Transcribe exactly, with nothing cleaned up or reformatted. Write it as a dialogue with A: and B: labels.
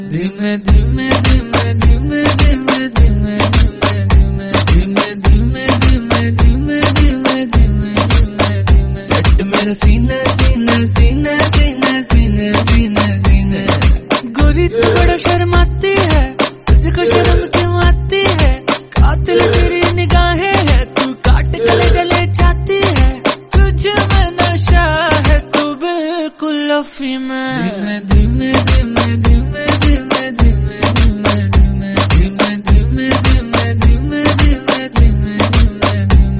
A: धीमे धीमे धीमे धीमे धीमे धीमे धीमे धीमे धीमे धीमे धीमे धीमे धीमे धीमे सेट मेरा सीना सीना सीना सीना सीना सीना सीना। गोरी तू बड़ा शर्माती है, तुझको शर्म क्यों आती है? कातिल तेरी निगाहें है, तू काट गले जले जाती है। तुझे में नशा है, तू बिल्कुल अफीम है। धीमे धीमे